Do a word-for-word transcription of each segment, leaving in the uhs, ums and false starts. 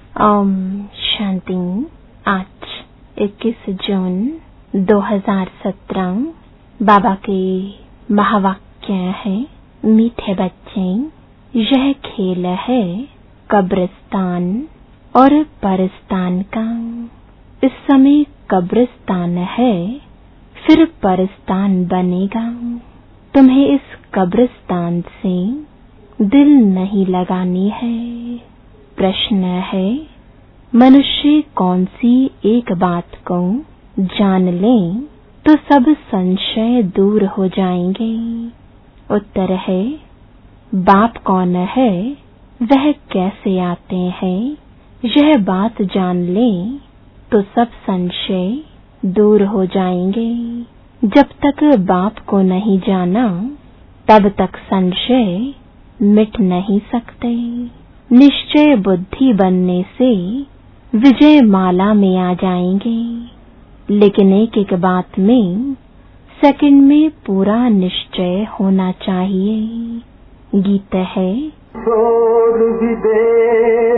ओम शांति। आज इक्कीस जून दो हज़ार सत्रह। बाबा के महावाक्य है, मीठे बच्चे, यह खेल है कब्रिस्तान और परस्तान का। इस समय कब्रिस्तान है, फिर परस्तान बनेगा। तुम्हें इस कब्रिस्तान से दिल नहीं लगानी है। प्रश्न है, मनुष्य कौन सी एक बात को जान ले तो सब संशय दूर हो जाएंगे? उत्तर है, बाप कौन है, वह कैसे आते हैं, यह बात जान ले तो सब संशय दूर हो जाएंगे। जब तक बाप को नहीं जाना तब तक संशय मिट नहीं सकते। निश्चय बुद्धि बनने से विजय माला में आ जाएंगे, लेकिन एक एक बात में सेकंड में पूरा निश्चय होना चाहिए। गीत है, छोड़ भी दे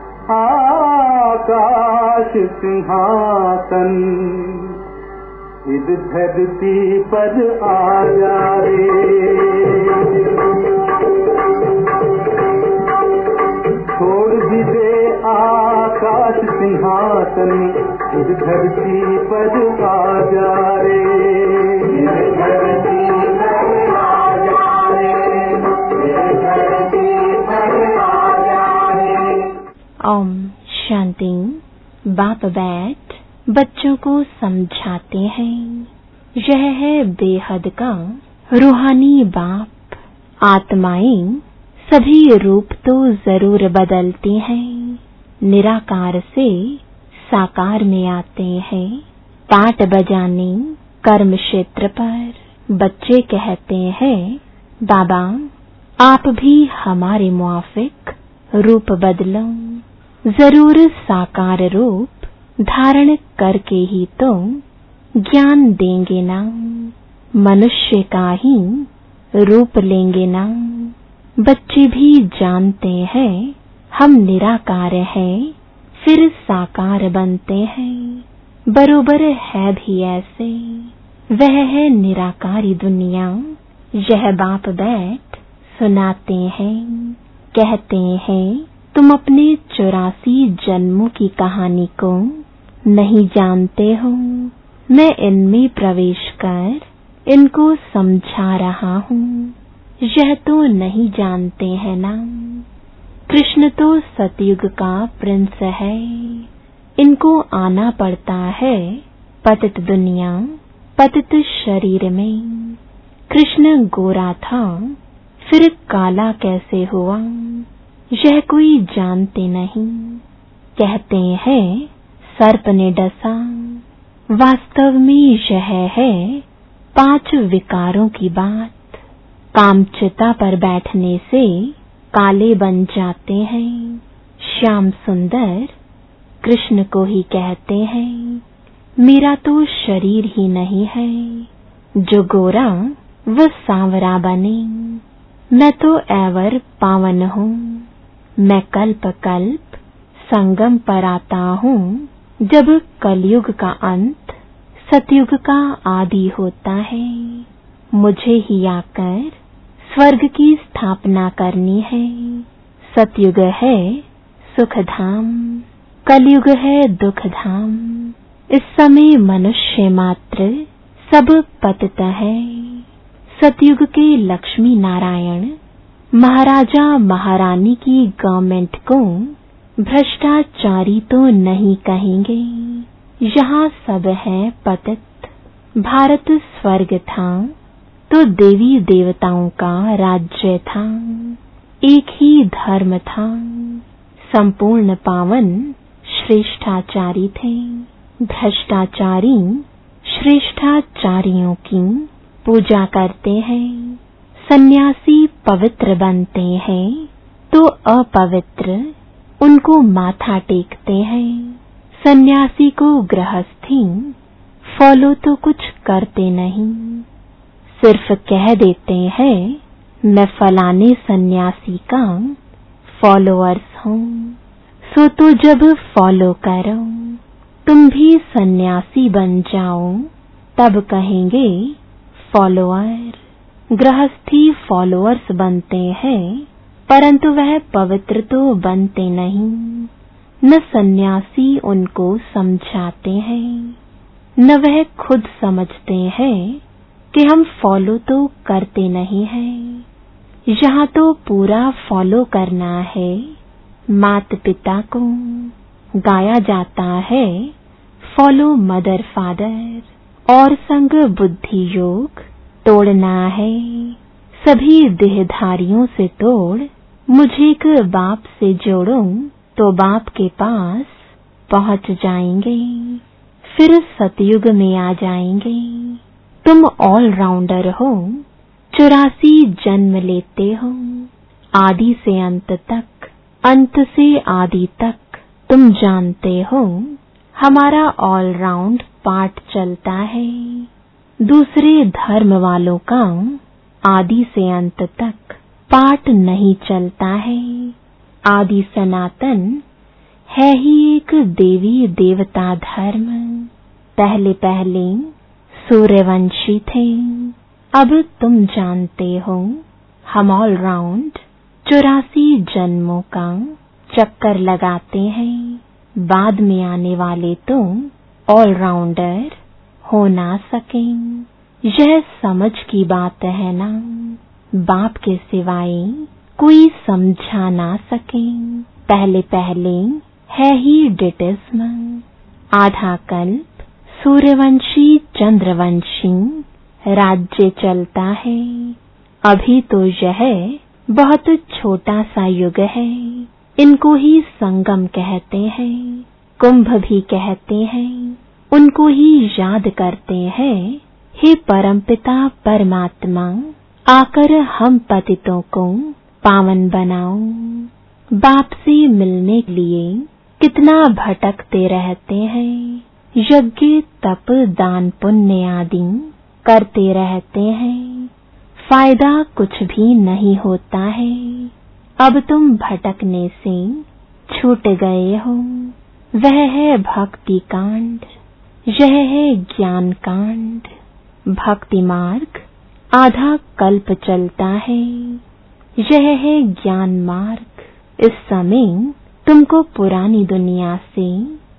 आकाश सिंहासन, इस धरती पर आ जा रे। छोड़ भी दे आकाश सिंहासन, इस धरती पर आ जा रे। इस धरती पर आ जा रे, इस धरती पर आ जा रे। ओम शांति। बाप बैठ बच्चों को समझाते हैं। यह है बेहद का रूहानी बाप। आत्माएं सभी रूप तो जरूर बदलती हैं, निराकार से साकार में आते हैं। पाठ बजाने कर्म क्षेत्र पर बच्चे कहते हैं, बाबा आप भी हमारे मुआफिक रूप बदलो। जरूर साकार रूप धारण करके ही तो ज्ञान देंगे ना, मनुष्य का ही रूप लेंगे ना। बच्चे भी जानते हैं हम निराकार हैं, फिर साकार बनते हैं। बरोबर है भी ऐसे, वह है निराकारी दुनिया। यह बाप बैठ सुनाते हैं, कहते हैं, तुम अपने चौरासी जन्मों की कहानी को नहीं जानते हो। मैं इनमें प्रवेश कर इनको समझा रहा हूँ। यह तो नहीं जानते हैं ना। कृष्ण तो सतयुग का प्रिंस है, इनको आना पड़ता है पतित दुनिया, पतित शरीर में। कृष्ण गोरा था, फिर काला कैसे हुआ, यह कोई जानते नहीं। कहते हैं सर्प ने डसा, वास्तव में यह है पांच विकारों की बात। कामचिता पर बैठने से काले बन जाते हैं। श्याम सुंदर कृष्ण को ही कहते हैं, मेरा तो शरीर ही नहीं है, जो गोरा वह सांवरा बने। मैं तो एवर पावन हूँ, मैं कल्प कल्प संगम पर आता हूँ। जब कलयुग का अंत सतयुग का आदि होता है, मुझे ही आकर स्वर्ग की स्थापना करनी है। सतयुग है सुख धाम, कलयुग है दुख धाम। इस समय मनुष्य मात्र सब पतित है। सतयुग के लक्ष्मी नारायण महाराजा महारानी की गवर्नमेंट को भ्रष्टाचारी तो नहीं कहेंगे। यहाँ सब है पतित। भारत स्वर्ग था तो देवी देवताओं का राज्य था, एक ही धर्म था। संपूर्ण पावन श्रेष्ठाचारी थे। भ्रष्टाचारी श्रेष्ठाचारियों की पूजा करते हैं। सन्यासी पवित्र बनते हैं तो अपवित्र उनको माथा टेकते हैं। सन्यासी को गृहस्थी फॉलो तो कुछ करते नहीं, सिर्फ कह देते हैं मैं फलाने सन्यासी का फॉलोअर्स हूँ। सो तो जब फॉलो करो, तुम भी सन्यासी बन जाओ, तब कहेंगे फॉलोअर। गृहस्थी फॉलोअर्स बनते हैं, परंतु वह पवित्र तो बनते नहीं। न सन्यासी उनको समझाते हैं, न वह खुद समझते हैं कि हम फॉलो तो करते नहीं हैं। यहाँ तो पूरा फॉलो करना है। माता पिता को गाया जाता है फॉलो मदर फादर, और संग बुद्धि योग तोड़ना है। सभी देहधारियों से तोड़, मुझे एक बाप से जोड़ो, तो बाप के पास पहुंच जाएंगे, फिर सतयुग में आ जाएंगे। तुम ऑलराउंडर हो, चौरासी जन्म लेते हो, आदि से अंत तक, अंत से आदि तक तुम जानते हो। हमारा ऑलराउंड पाठ चलता है। दूसरे धर्म वालों का आदि से अंत तक पाठ नहीं चलता है। आदि सनातन है ही एक देवी देवता धर्म। पहले पहले सूर्यवंशी थे, अब तुम जानते हो हम ऑल राउंड चौरासी जन्मों का चक्कर लगाते हैं। बाद में आने वाले तो ऑल राउंडर हो ना सकें। यह समझ की बात है ना, बाप के सिवाय कोई समझा ना सके। पहले पहले है ही डिटिज्म। आधा कल्प सूर्यवंशी चंद्रवंशी राज्य चलता है। अभी तो यह बहुत छोटा सा युग है। इनको ही संगम कहते हैं, कुंभ भी कहते हैं। उनको ही याद करते हैं, हे परमपिता परमात्मा, आकर हम पतितों को पावन बनाओ। बाप से मिलने के लिए कितना भटकते रहते हैं। यज्ञ तप दान पुण्य आदि करते रहते हैं, फायदा कुछ भी नहीं होता है। अब तुम भटकने से छूट गए हो। वह है भक्ति कांड, यह है ज्ञान कांड। भक्ति मार्ग आधा कल्प चलता है, यह है ज्ञान मार्ग। इस समय तुमको पुरानी दुनिया से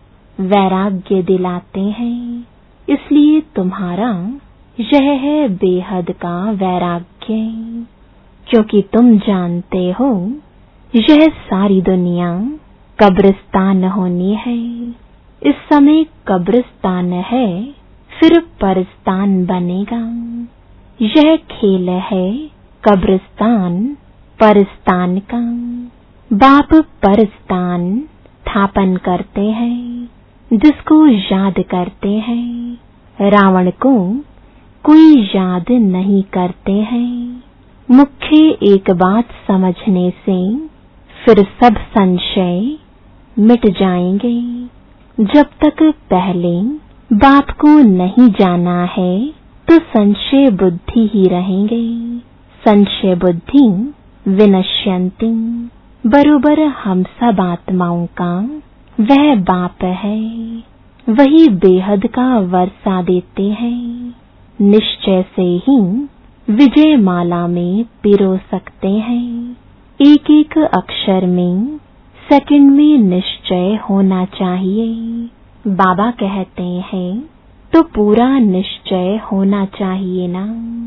वैराग्य दिलाते हैं, इसलिए तुम्हारा यह है बेहद का वैराग्य। क्योंकि तुम जानते हो यह सारी दुनिया कब्रिस्तान होनी है। इस समय कब्रिस्तान है, फिर परस्तान बनेगा। यह खेल है कब्रिस्तान परस्तान का। बाप परस्तान स्थापन करते हैं, जिसको याद करते हैं। रावण को कोई याद नहीं करते हैं। मुख्य एक बात समझने से फिर सब संशय मिट जाएंगे। जब तक पहले बाप को नहीं जाना है तो संशय बुद्धि ही रहेंगे। संशय बुद्धि विनश्यन्ति। बरोबर हम सब आत्माओं का वह बाप है, वही बेहद का वर्षा देते हैं। निश्चय से ही विजय माला में पिरो सकते हैं। एक एक अक्षर में सेकंड में निश्चय होना चाहिए। बाबा कहते हैं तो पूरा निश्चय होना चाहिए ना।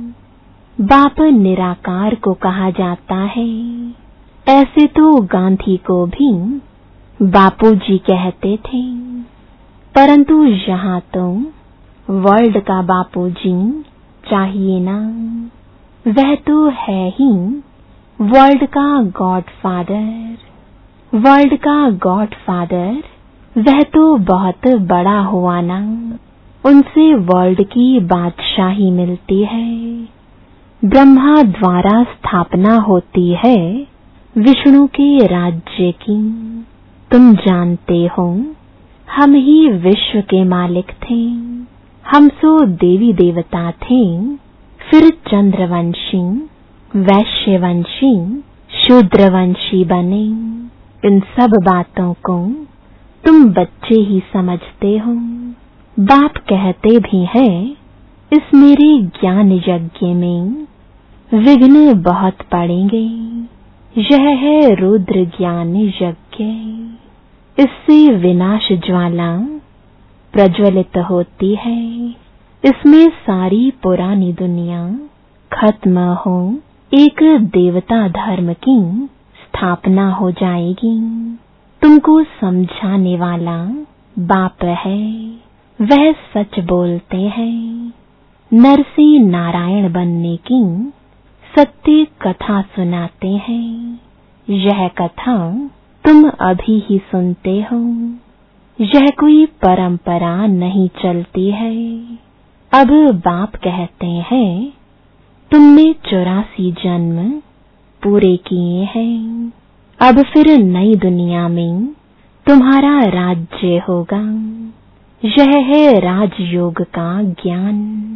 बाप निराकार को कहा जाता है। ऐसे तो गांधी को भी बापूजी कहते थे, परंतु यहाँ तो वर्ल्ड का बापूजी चाहिए ना। वह तो है ही वर्ल्ड का गॉड फादर। वर्ल्ड का गॉड फादर वह तो बहुत बड़ा हुआ ना। उनसे वर्ल्ड की बादशाही मिलती है। ब्रह्मा द्वारा स्थापना होती है विष्णु के राज्य की। तुम जानते हो हम ही विश्व के मालिक थे। हम सो देवी देवता थे, फिर चंद्रवंशी, वैश्यवंशी, शूद्रवंशी बने। इन सब बातों को तुम बच्चे ही समझते हो। बाप कहते भी हैं, इस मेरे ज्ञान यज्ञ में विघ्न बहुत पड़ेंगे। यह है रुद्र ज्ञान यज्ञ। इससे विनाश ज्वाला प्रज्वलित होती है। इसमें सारी पुरानी दुनिया खत्म हो, एक देवता धर्म की स्थापना हो जाएगी। तुमको समझाने वाला बाप है, वह सच बोलते हैं। नर से नारायण बनने की सत्य कथा सुनाते हैं। यह कथा तुम अभी ही सुनते हो। यह कोई परंपरा नहीं चलती है। अब बाप कहते हैं, तुमने चौरासी जन्म पूरे किए हैं। अब फिर नई दुनिया में तुम्हारा राज्य होगा। यह है राजयोग का ज्ञान।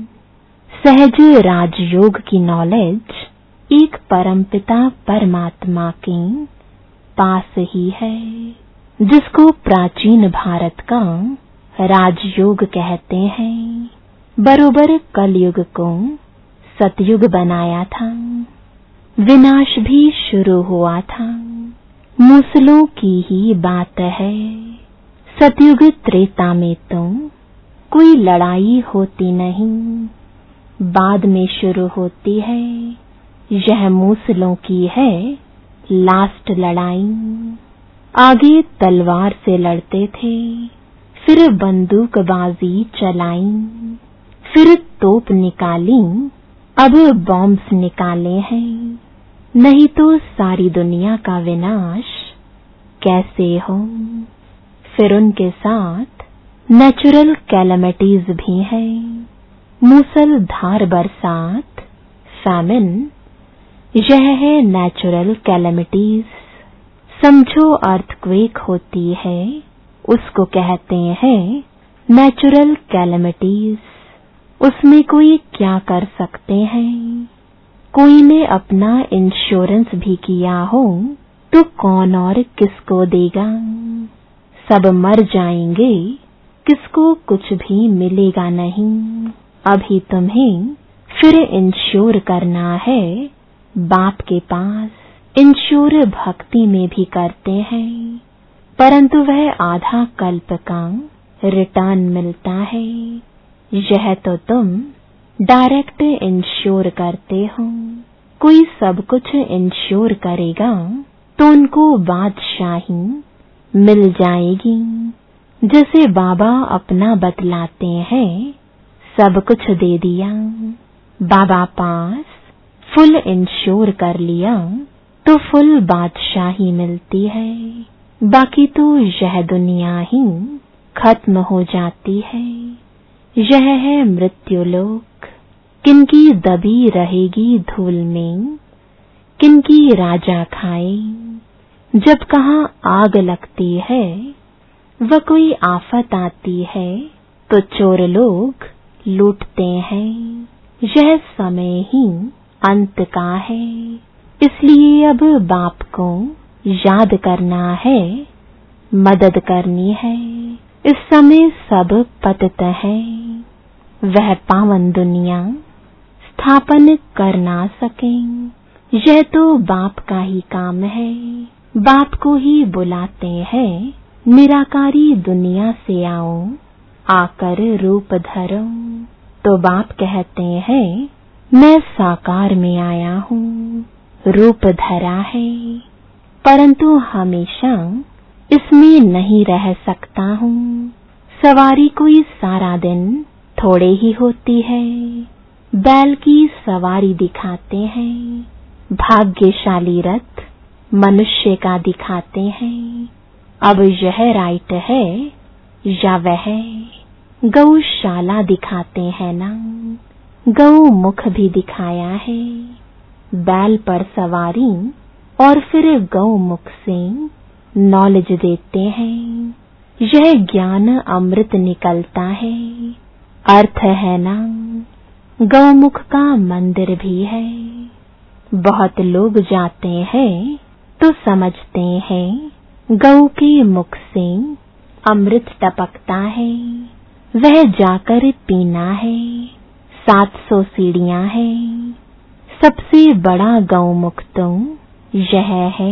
सहज राजयोग की नॉलेज एक परमपिता परमात्मा के पास ही है, जिसको प्राचीन भारत का राजयोग कहते हैं। बरोबर कलयुग को सतयुग बनाया था। विनाश भी शुरू हुआ था। मूसलों की ही बात है। सतयुग त्रेता में तो कोई लड़ाई होती नहीं, बाद में शुरू होती है। यह मूसलों की है लास्ट लड़ाई। आगे तलवार से लड़ते थे, फिर बंदूकबाजी चलाई, फिर तोप निकाली, अब बॉम्ब्स निकाले हैं। नहीं तो सारी दुनिया का विनाश कैसे हो। फिर उनके साथ नेचुरल कैलेमिटीज भी है। मूसलधार बरसात, फैमिन, यह है नेचुरल कैलेमिटीज। समझो अर्थक्वेक होती है, उसको कहते हैं नेचुरल कैलेमिटीज। उसमें कोई क्या कर सकते हैं। कोई ने अपना इंश्योरेंस भी किया हो तो कौन और किसको देगा। सब मर जाएंगे, किसको कुछ भी मिलेगा नहीं। अभी तुम्हें फिर इंश्योर करना है बाप के पास। इंश्योर भक्ति में भी करते हैं, परंतु वह आधा कल्प का रिटर्न मिलता है। यह तो तुम डायरेक्ट इंश्योर करते हो। कोई सब कुछ इंश्योर करेगा तो उनको बादशाही मिल जाएगी। जैसे बाबा अपना बतलाते हैं, सब कुछ दे दिया, बाबा पास फुल इंश्योर कर लिया तो फुल बादशाही मिलती है। बाकी तो यह दुनिया ही खत्म हो जाती है। यह है मृत्युलोक। किनकी दबी रहेगी धूल में, किनकी राजा खाए। जब कहाँ आग लगती है, वह कोई आफत आती है तो चोर लोग लूटते हैं। यह समय ही अंत का है। इसलिए अब बाप को याद करना है, मदद करनी है। इस समय सब पतित है। वह पावन दुनिया स्थापन कर ना सके। यह तो बाप का ही काम है। बाप को ही बुलाते हैं, निराकारी दुनिया से आओ, आकर रूप धरो। तो बाप कहते हैं, मैं साकार में आया हूँ, रूप धरा है, परंतु हमेशा इसमें नहीं रह सकता हूँ। सवारी कोई सारा दिन थोड़े ही होती है। बैल की सवारी दिखाते हैं, भाग्यशाली रथ मनुष्य का दिखाते हैं। अब यह राइट है या वह? गौशाला दिखाते हैं ना, गौ मुख भी दिखाया है। बैल पर सवारी और फिर गौ मुख से नॉलेज देते हैं। यह ज्ञान अमृत निकलता है। अर्थ है ना, गौमुख का मंदिर भी है। बहुत लोग जाते हैं तो समझते हैं गऊ के मुख से अमृत टपकता है, वह जाकर पीना है। सात सौ सीढ़ियां है, सबसे बड़ा गौमुख तो यह है।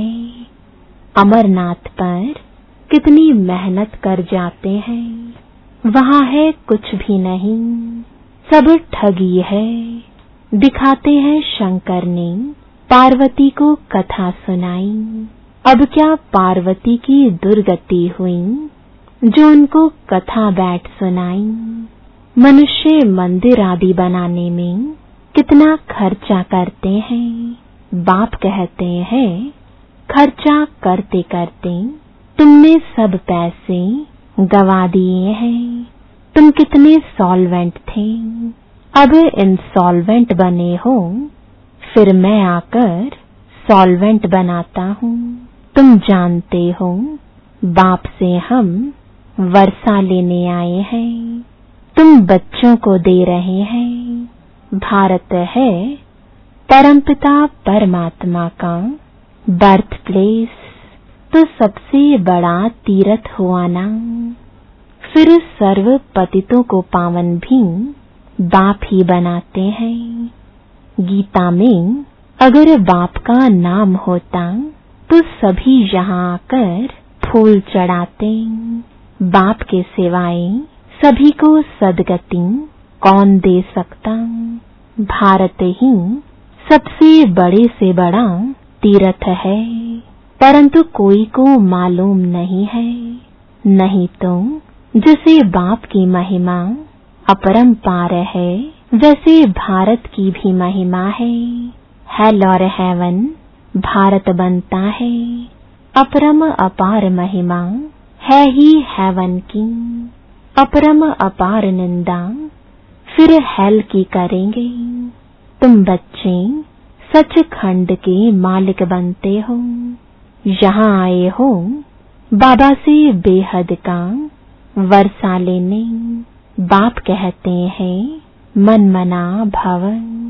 अमरनाथ पर कितनी मेहनत कर जाते हैं, वहां है कुछ भी नहीं, सब ठगी है। दिखाते हैं शंकर ने पार्वती को कथा सुनाई। अब क्या पार्वती की दुर्गति हुई जो उनको कथा बैठ सुनाई। मनुष्य मंदिर आदि बनाने में कितना खर्चा करते हैं। बाप कहते हैं खर्चा करते करते तुमने सब पैसे गवा दिए हैं। तुम कितने सॉल्वेंट थे, अब इंसॉल्वेंट बने हो। फिर मैं आकर सॉल्वेंट बनाता हूँ। तुम जानते हो बाप से हम वर्षा लेने आए हैं, तुम बच्चों को दे रहे हैं। भारत है परमपिता परमात्मा का बर्थ प्लेस, तो सबसे बड़ा तीर्थ हुआ ना। फिर सर्व पतितों को पावन भी बाप ही बनाते हैं। गीता में अगर बाप का नाम होता तो सभी यहाँ आकर फूल चढ़ाते। बाप के सिवाय सभी को सदगति कौन दे सकता। भारत ही सबसे बड़े से बड़ा तीर्थ है, परंतु कोई को मालूम नहीं है। नहीं तो जैसे बाप की महिमा अपरंपार है, वैसे भारत की भी महिमा है। हेल और हेवन भारत बनता है, अपरम अपार महिमा है ही हेवन की। अपरम अपार निंदा फिर हेल की करेंगे। तुम बच्चे सचखंड के मालिक बनते हो। यहाँ आए हो बाबा से बेहद का वर्षा लेने। बाप कहते हैं मन मना भव,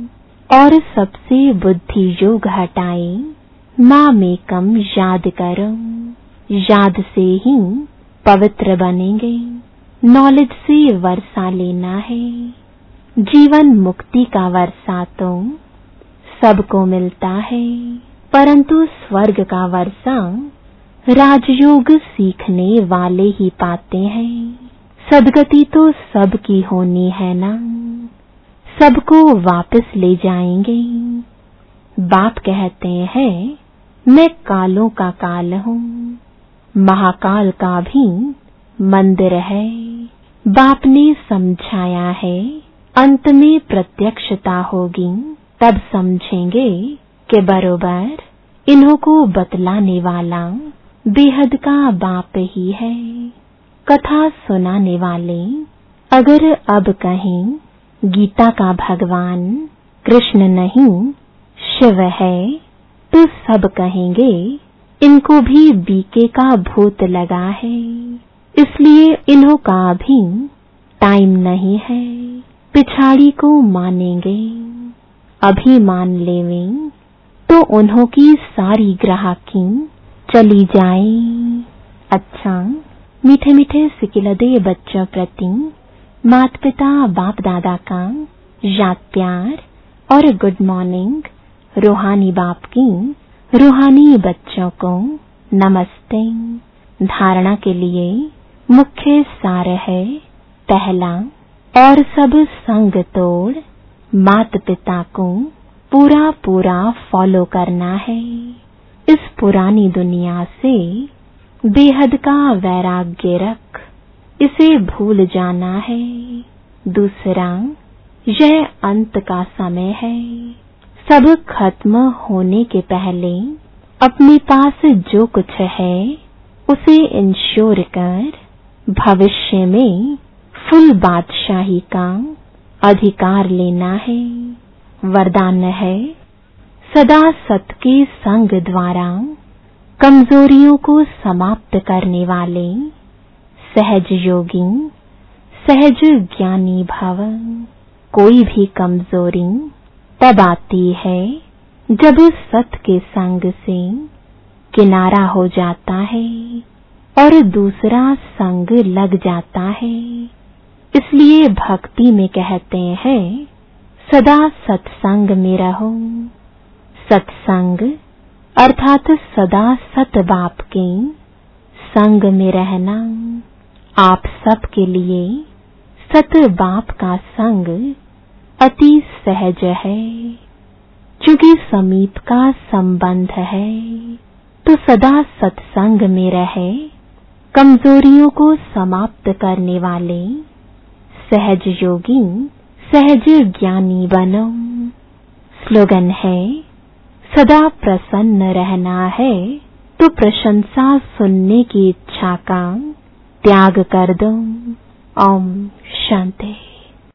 और सबसे बुद्धि योग हटाए माँ में कम याद करो। याद से ही पवित्र बनेंगे। नॉलेज से वर्षा लेना है। जीवन मुक्ति का वर्षा तो सबको मिलता है, परंतु स्वर्ग का वर्षा राजयोग सीखने वाले ही पाते हैं। सदगति तो सबकी होनी है ना, सबको वापस ले जाएंगे। बाप कहते हैं मैं कालों का काल हूँ, महाकाल का भी मंदिर है। बाप ने समझाया है अंत में प्रत्यक्षता होगी, तब समझेंगे कि बरोबर इन्हों को बतलाने वाला बेहद का बाप ही है। कथा सुनाने वाले अगर अब कहें गीता का भगवान कृष्ण नहीं शिव है, तो सब कहेंगे इनको भी बीके का भूत लगा है, इसलिए इन्हों का भी टाइम नहीं है। पिछाड़ी को मानेंगे, अभी मान लेवें तो उन्हों की सारी ग्राहकी चली जाए। अच्छा, मीठे मीठे सिकिलदे बच्चों प्रति माता पिता बाप दादा का याद प्यार और गुड मॉर्निंग। रूहानी बाप की रूहानी बच्चों को नमस्ते। धारणा के लिए मुख्य सार है, पहला, और सब संग तोड़ माता पिता को पूरा पूरा फॉलो करना है। इस पुरानी दुनिया से बेहद का वैराग्य रख, इसे भूल जाना है। दूसरा, यह अंत का समय है। सब खत्म होने के पहले अपने पास जो कुछ है उसे इंश्योर कर भविष्य में फुल बादशाही का अधिकार लेना है। वरदान है सदा सत के संग द्वारा कमजोरियों को समाप्त करने वाले सहज योगी, सहज ज्ञानी भव। कोई भी कमजोरी तब आती है जब सत के संग से किनारा हो जाता है और दूसरा संग लग जाता है। इसलिए भक्ति में कहते हैं सदा सत्संग में रहो। सत्संग अर्थात सदा सत बाप के संग में रहना। आप सब के लिए सत बाप का संग अति सहज है। चूंकि समीप का संबंध है तो सदा सत्संग में रहे। कमजोरियों को समाप्त करने वाले सहज योगी सहज ज्ञानी बनो। स्लोगन है सदा प्रसन्न रहना है तो प्रशंसा सुनने की इच्छा का त्याग कर दो। ओम शांति।